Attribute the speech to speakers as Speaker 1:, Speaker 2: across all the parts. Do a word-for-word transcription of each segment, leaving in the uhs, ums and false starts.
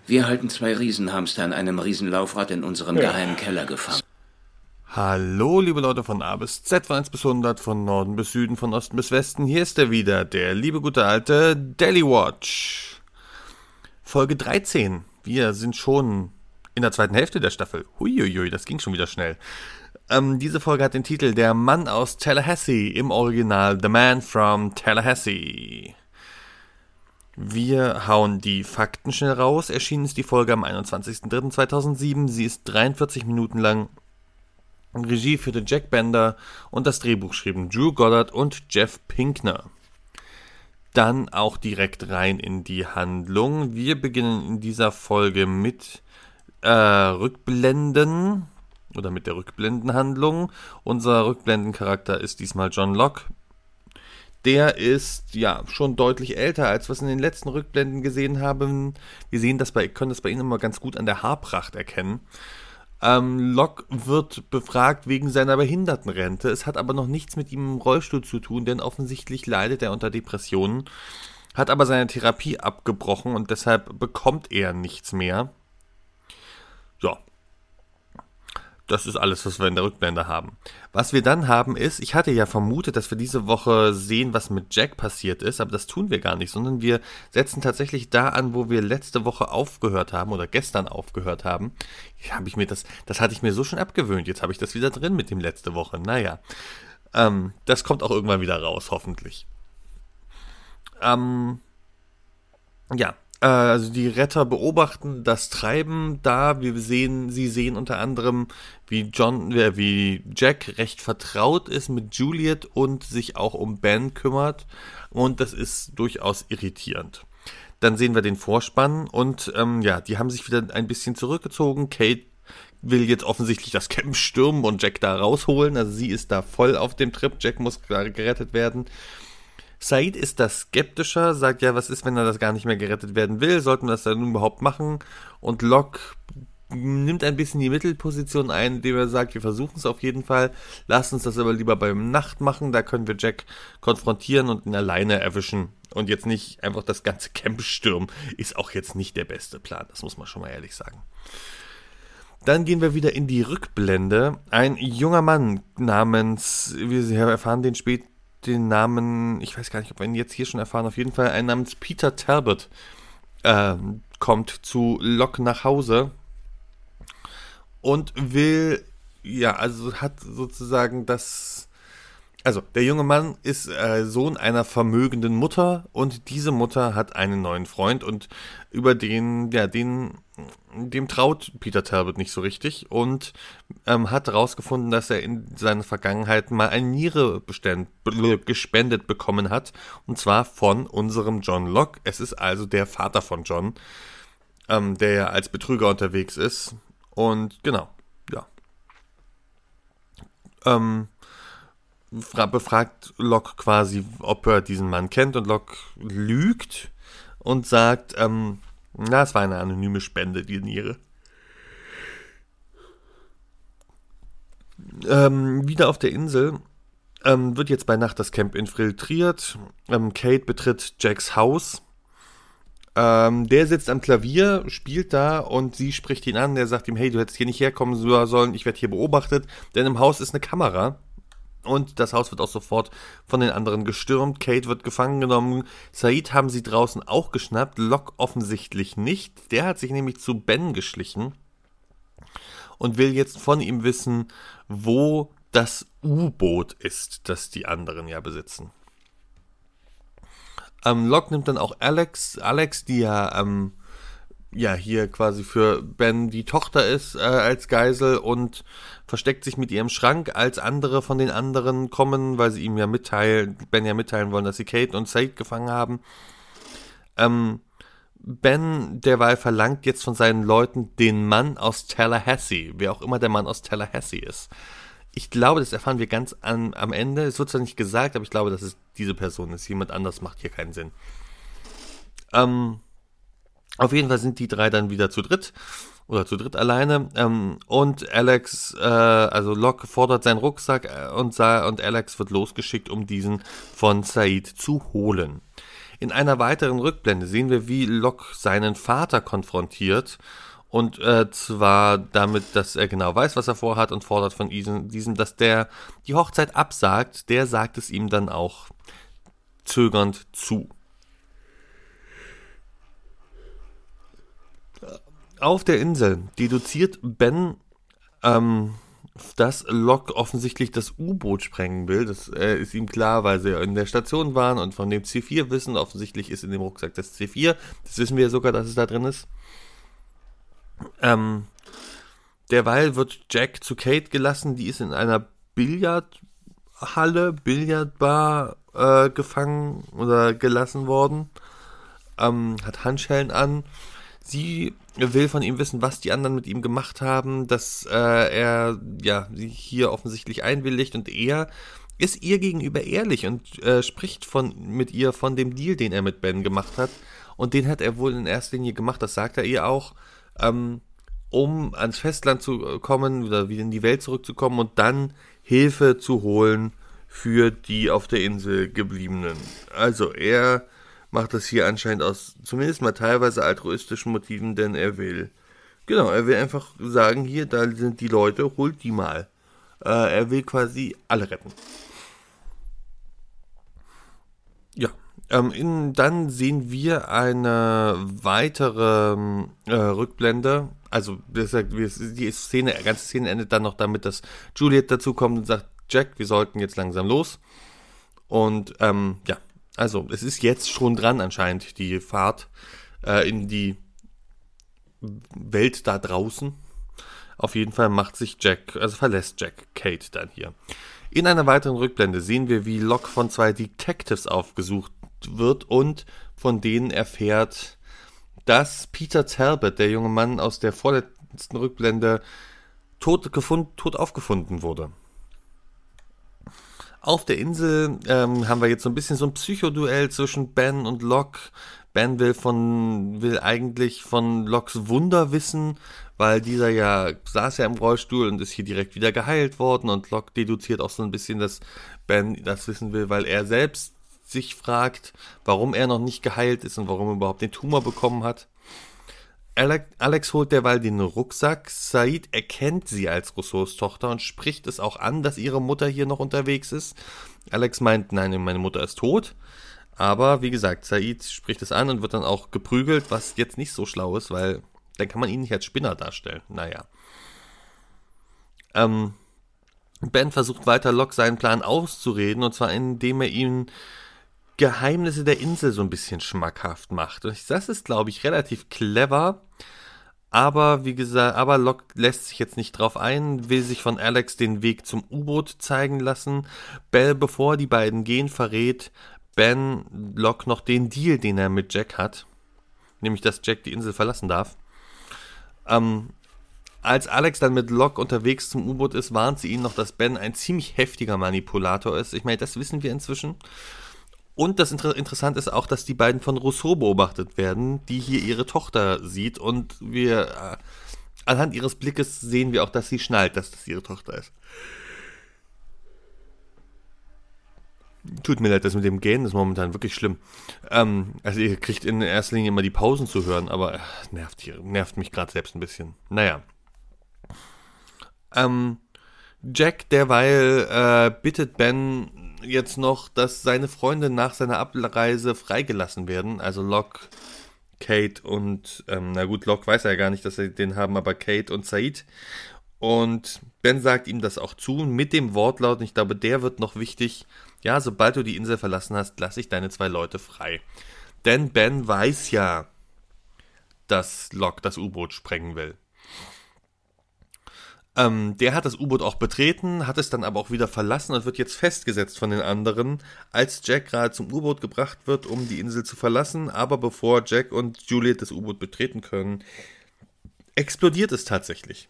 Speaker 1: Wir halten zwei Riesenhamster an einem Riesenlaufrad in unserem
Speaker 2: Ja.
Speaker 1: geheimen Keller gefangen.
Speaker 3: Hallo, liebe Leute von A bis Z, von eins bis hundert, von Norden bis Süden, von Osten bis Westen. Hier ist er wieder, der liebe gute alte Daily Watch. Folge dreizehn. Wir sind schon in der zweiten Hälfte der Staffel. Huiuiui, das ging schon wieder schnell. Ähm, diese Folge hat den Titel Der Mann aus Tallahassee, im Original The Man from Tallahassee. Wir hauen die Fakten schnell raus. Erschienen ist die Folge am einundzwanzigster dritter zweitausendsieben. Sie ist dreiundvierzig Minuten lang. Regie führte Jack Bender und das Drehbuch schrieben Drew Goddard und Jeff Pinkner. Dann auch direkt rein in die Handlung. Wir beginnen in dieser Folge mit äh, Rückblenden oder mit der Rückblendenhandlung. Unser Rückblendencharakter ist diesmal John Locke. Der ist ja schon deutlich älter, als wir es in den letzten Rückblenden gesehen haben. Wir sehen das bei, können das bei ihm immer ganz gut an der Haarpracht erkennen. Ähm, Locke wird befragt wegen seiner Behindertenrente. Es hat aber noch nichts mit ihm im Rollstuhl zu tun, denn offensichtlich leidet er unter Depressionen, hat aber seine Therapie abgebrochen und deshalb bekommt er nichts mehr. Ja. Das ist alles, was wir in der Rückblende haben. Was wir dann haben ist, ich hatte ja vermutet, dass wir diese Woche sehen, was mit Jack passiert ist, aber das tun wir gar nicht, sondern wir setzen tatsächlich da an, wo wir letzte Woche aufgehört haben oder gestern aufgehört haben. Ja, hab ich mir das, das hatte ich mir so schon abgewöhnt, jetzt habe ich das wieder drin mit dem letzte Woche. Naja, ähm, das kommt auch irgendwann wieder raus, hoffentlich. Ähm, ja. Also die Retter beobachten das Treiben da. Wir sehen, sie sehen unter anderem, wie John, äh, wie Jack recht vertraut ist mit Juliet und sich auch um Ben kümmert. Und das ist durchaus irritierend. Dann sehen wir den Vorspann und ähm, ja, die haben sich wieder ein bisschen zurückgezogen. Kate will jetzt offensichtlich das Camp stürmen und Jack da rausholen. Also sie ist da voll auf dem Trip. Jack muss gerettet werden. Said ist da skeptischer, sagt ja, was ist, wenn er das gar nicht mehr gerettet werden will, sollten wir das dann überhaupt machen? Und Locke nimmt ein bisschen die Mittelposition ein, indem er sagt, wir versuchen es auf jeden Fall, lasst uns das aber lieber beim Nacht machen, da können wir Jack konfrontieren und ihn alleine erwischen und jetzt nicht einfach das ganze Camp stürmen, ist auch jetzt nicht der beste Plan, das muss man schon mal ehrlich sagen. Dann gehen wir wieder in die Rückblende. Ein junger Mann namens, wir erfahren den später, den Namen, ich weiß gar nicht, ob wir ihn jetzt hier schon erfahren, auf jeden Fall ein namens Peter Talbot äh, kommt zu Locke nach Hause und will, ja, also hat sozusagen das, also der junge Mann ist äh, Sohn einer vermögenden Mutter und diese Mutter hat einen neuen Freund und über den, ja, den, dem traut Peter Talbot nicht so richtig und ähm, hat herausgefunden, dass er in seiner Vergangenheit mal eine Niere beständ, gespendet bekommen hat und zwar von unserem John Locke. Es ist also der Vater von John, ähm, der ja als Betrüger unterwegs ist und genau, ja. Ähm, befragt Locke quasi, ob er diesen Mann kennt und Locke lügt und sagt, ähm, na, es war eine anonyme Spende, die Niere. Ähm, wieder auf der Insel ähm, wird jetzt bei Nacht das Camp infiltriert. Ähm, Kate betritt Jacks Haus. Ähm, der sitzt am Klavier, spielt da und sie spricht ihn an. Der sagt ihm, hey, du hättest hier nicht herkommen sollen, ich werde hier beobachtet, denn im Haus ist eine Kamera. Und das Haus wird auch sofort von den anderen gestürmt. Kate wird gefangen genommen. Said haben sie draußen auch geschnappt. Locke offensichtlich nicht. Der hat sich nämlich zu Ben geschlichen und will jetzt von ihm wissen, wo das U-Boot ist, das die anderen ja besitzen. Ähm, Locke nimmt dann auch Alex, Alex, die ja ähm, ja hier quasi für Ben die Tochter ist, äh, als Geisel und versteckt sich mit ihrem Schrank, als andere von den anderen kommen, weil sie ihm ja mitteilen, Ben ja mitteilen wollen, dass sie Kate und Said gefangen haben. Ähm, Ben derweil verlangt jetzt von seinen Leuten den Mann aus Tallahassee, wer auch immer der Mann aus Tallahassee ist. Ich glaube, das erfahren wir ganz an, am Ende. Es wird zwar nicht gesagt, aber ich glaube, dass es diese Person ist. Jemand anders macht hier keinen Sinn. Ähm, auf jeden Fall sind die drei dann wieder zu dritt. Oder zu dritt alleine. Ähm, und Alex, äh, also Locke fordert seinen Rucksack und, und Alex wird losgeschickt, um diesen von Said zu holen. In einer weiteren Rückblende sehen wir, wie Locke seinen Vater konfrontiert. Und äh, zwar damit, dass er genau weiß, was er vorhat und fordert von diesem, diesem, dass der die Hochzeit absagt. Der sagt es ihm dann auch zögernd zu. Auf der Insel deduziert Ben, ähm, dass Locke offensichtlich das U-Boot sprengen will. Das äh, ist ihm klar, weil sie in der Station waren und von dem C vier wissen. Offensichtlich ist in dem Rucksack das C vier. Das wissen wir ja sogar, dass es da drin ist. Ähm, derweil wird Jack zu Kate gelassen. Die ist in einer Billardhalle, Billardbar äh, gefangen oder gelassen worden. Ähm, hat Handschellen an. Sie will von ihm wissen, was die anderen mit ihm gemacht haben, dass äh, er ja sie hier offensichtlich einwilligt, und er ist ihr gegenüber ehrlich und äh, spricht von mit ihr von dem Deal, den er mit Ben gemacht hat, und den hat er wohl in erster Linie gemacht, das sagt er ihr auch, ähm, um ans Festland zu kommen oder wieder in die Welt zurückzukommen und dann Hilfe zu holen für die auf der Insel gebliebenen. Also er macht das hier anscheinend aus zumindest mal teilweise altruistischen Motiven, denn er will, genau, er will einfach sagen, hier, da sind die Leute, holt die mal. Äh, er will quasi alle retten. Ja, ähm, in, dann sehen wir eine weitere äh, Rückblende. Also das, die Szene, die ganze Szene endet dann noch damit, dass Juliet dazu kommt und sagt, Jack, wir sollten jetzt langsam los. Und ähm, ja, also es ist jetzt schon dran anscheinend, die Fahrt äh, in die Welt da draußen. Auf jeden Fall macht sich Jack, also verlässt Jack Kate dann hier. In einer weiteren Rückblende sehen wir, wie Locke von zwei Detectives aufgesucht wird und von denen erfährt, dass Peter Talbot, der junge Mann aus der vorletzten Rückblende, tot, gefund, tot aufgefunden wurde. Auf der Insel ähm, haben wir jetzt so ein bisschen so ein Psychoduell zwischen Ben und Locke. Ben will von will eigentlich von Lockes Wunder wissen, weil dieser ja saß ja im Rollstuhl und ist hier direkt wieder geheilt worden, und Locke deduziert auch so ein bisschen, dass Ben das wissen will, weil er selbst sich fragt, warum er noch nicht geheilt ist und warum er überhaupt den Tumor bekommen hat. Alex, Alex holt derweil den Rucksack. Said erkennt sie als Rousseaus Tochter und spricht es auch an, dass ihre Mutter hier noch unterwegs ist. Alex meint, nein, meine Mutter ist tot. Aber wie gesagt, Said spricht es an und wird dann auch geprügelt, was jetzt nicht so schlau ist, weil dann kann man ihn nicht als Spinner darstellen. Naja. Ähm, Ben versucht weiter Locke seinen Plan auszureden, und zwar indem er ihm Geheimnisse der Insel so ein bisschen schmackhaft macht. Und das ist, glaube ich, relativ clever. Aber wie gesagt, aber Locke lässt sich jetzt nicht drauf ein, will sich von Alex den Weg zum U-Boot zeigen lassen. Bell, bevor die beiden gehen, verrät Ben Locke noch den Deal, den er mit Jack hat. Nämlich, dass Jack die Insel verlassen darf. Ähm, als Alex dann mit Locke unterwegs zum U-Boot ist, warnt sie ihn noch, dass Ben ein ziemlich heftiger Manipulator ist. Ich meine, das wissen wir inzwischen. Und das Inter- Interessante ist auch, dass die beiden von Rousseau beobachtet werden, die hier ihre Tochter sieht, und wir äh, anhand ihres Blickes sehen wir auch, dass sie schnallt, dass das ihre Tochter ist. Tut mir leid, das mit dem Gähnen ist momentan wirklich schlimm. Ähm, also ihr kriegt in erster Linie immer die Pausen zu hören, aber äh, nervt, hier, nervt mich gerade selbst ein bisschen. Naja. Ähm, Jack derweil äh, bittet Ben jetzt noch, dass seine Freunde nach seiner Abreise freigelassen werden. Also Locke, Kate und, ähm, na gut, Locke weiß ja gar nicht, dass sie den haben, aber Kate und Said. Und Ben sagt ihm das auch zu, mit dem Wortlaut, und ich glaube, der wird noch wichtig, ja, sobald du die Insel verlassen hast, lass ich deine zwei Leute frei. Denn Ben weiß ja, dass Locke das U-Boot sprengen will. Ähm, der hat das U-Boot auch betreten, hat es dann aber auch wieder verlassen und wird jetzt festgesetzt von den anderen, als Jack gerade zum U-Boot gebracht wird, um die Insel zu verlassen. Aber bevor Jack und Juliet das U-Boot betreten können, explodiert es tatsächlich.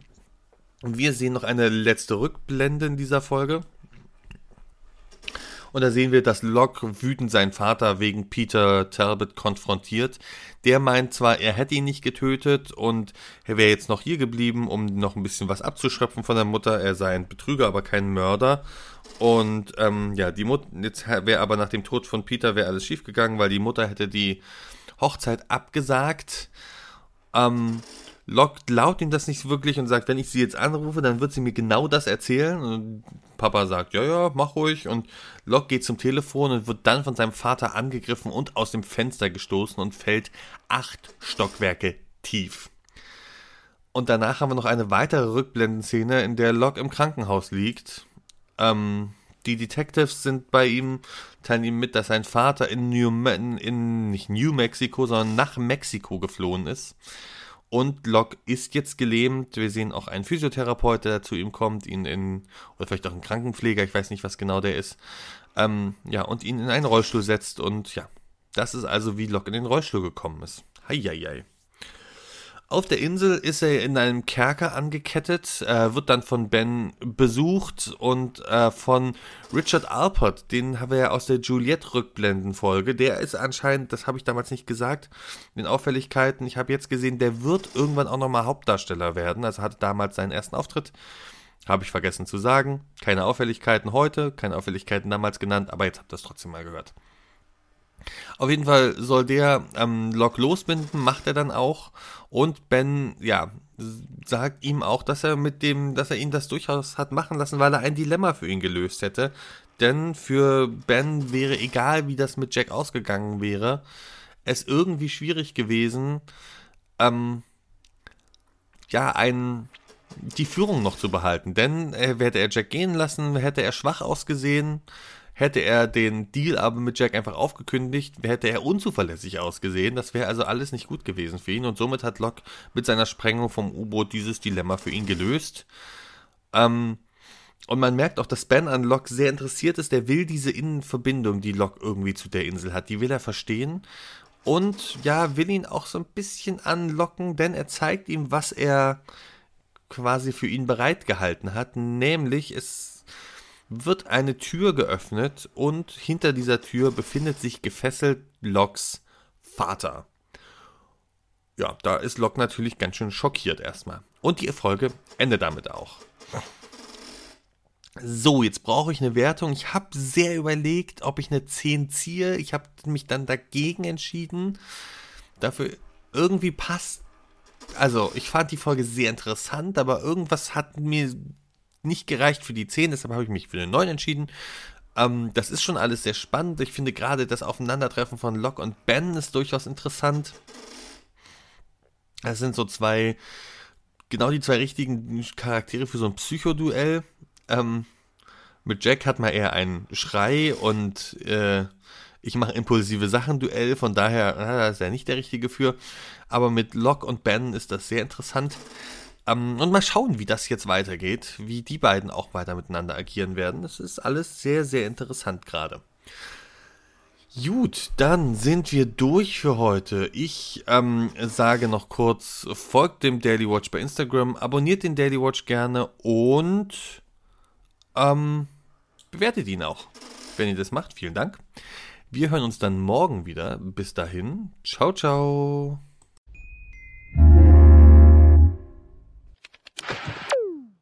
Speaker 3: Und wir sehen noch eine letzte Rückblende in dieser Folge. Und da sehen wir, dass Locke wütend seinen Vater wegen Peter Talbot konfrontiert. Der meint zwar, er hätte ihn nicht getötet und er wäre jetzt noch hier geblieben, um noch ein bisschen was abzuschöpfen von der Mutter. Er sei ein Betrüger, aber kein Mörder. Und ähm, ja, die Mutter, jetzt wäre aber nach dem Tod von Peter wäre alles schiefgegangen, weil die Mutter hätte die Hochzeit abgesagt. Ähm, Locke glaubt ihm das nicht wirklich und sagt, wenn ich sie jetzt anrufe, dann wird sie mir genau das erzählen. Und Papa sagt, ja, ja, mach ruhig. Und Locke geht zum Telefon und wird dann von seinem Vater angegriffen und aus dem Fenster gestoßen und fällt acht Stockwerke tief. Und danach haben wir noch eine weitere Rückblendenszene, in der Locke im Krankenhaus liegt. Ähm, die Detectives sind bei ihm, teilen ihm mit, dass sein Vater in New, in, in nicht New Mexico, sondern nach Mexiko geflohen ist. Und Locke ist jetzt gelähmt. Wir sehen auch einen Physiotherapeut, der zu ihm kommt, ihn in, oder vielleicht auch einen Krankenpfleger, ich weiß nicht, was genau der ist, ähm, ja, und ihn in einen Rollstuhl setzt. Und ja, das ist also, wie Locke in den Rollstuhl gekommen ist. Heieiei. Auf der Insel ist er in einem Kerker angekettet, äh, wird dann von Ben besucht und äh, von Richard Alpert, den haben wir ja aus der Juliette-Rückblenden-Folge, der ist anscheinend, das habe ich damals nicht gesagt, in den Auffälligkeiten, ich habe jetzt gesehen, der wird irgendwann auch nochmal Hauptdarsteller werden, also hatte damals seinen ersten Auftritt, habe ich vergessen zu sagen, keine Auffälligkeiten heute, keine Auffälligkeiten damals genannt, aber jetzt habt ihr es trotzdem mal gehört. Auf jeden Fall soll der ähm, Locke losbinden, macht er dann auch. Und Ben, ja, sagt ihm auch, dass er mit dem, dass er ihn das durchaus hat machen lassen, weil er ein Dilemma für ihn gelöst hätte. Denn für Ben wäre, egal wie das mit Jack ausgegangen wäre, es irgendwie schwierig gewesen, ähm, ja, ein, die Führung noch zu behalten. Denn äh, hätte er Jack gehen lassen, hätte er schwach ausgesehen. Hätte er den Deal aber mit Jack einfach aufgekündigt, hätte er unzuverlässig ausgesehen. Das wäre also alles nicht gut gewesen für ihn. Und somit hat Locke mit seiner Sprengung vom U-Boot dieses Dilemma für ihn gelöst. Ähm, und man merkt auch, dass Ben an Locke sehr interessiert ist. Der will diese Innenverbindung, die Locke irgendwie zu der Insel hat, die will er verstehen. Und ja, will ihn auch so ein bisschen anlocken, denn er zeigt ihm, was er quasi für ihn bereitgehalten hat. Nämlich, es wird eine Tür geöffnet und hinter dieser Tür befindet sich gefesselt Lockes Vater. Ja, da ist Locke natürlich ganz schön schockiert erstmal. Und die Folge endet damit auch. So, jetzt brauche ich eine Wertung. Ich habe sehr überlegt, ob ich eine zehn ziehe. Ich habe mich dann dagegen entschieden. Dafür irgendwie passt. Also, ich fand die Folge sehr interessant, aber irgendwas hat mir nicht gereicht für die zehn, deshalb habe ich mich für eine neun entschieden. Ähm, das ist schon alles sehr spannend. Ich finde gerade das Aufeinandertreffen von Locke und Ben ist durchaus interessant. Das sind so zwei, genau die zwei richtigen Charaktere für so ein Psychoduell. Ähm, mit Jack hat man eher einen Schrei und äh, ich mache impulsive Sachen-Duell, von daher äh, ist er nicht der Richtige für. Aber mit Locke und Ben ist das sehr interessant. Um, und mal schauen, wie das jetzt weitergeht, wie die beiden auch weiter miteinander agieren werden. Das ist alles sehr, sehr interessant gerade. Gut, dann sind wir durch für heute. Ich ähm, sage noch kurz, folgt dem Daily Watch bei Instagram, abonniert den Daily Watch gerne und ähm, bewertet ihn auch, wenn ihr das macht. Vielen Dank. Wir hören uns dann morgen wieder. Bis dahin, ciao, ciao.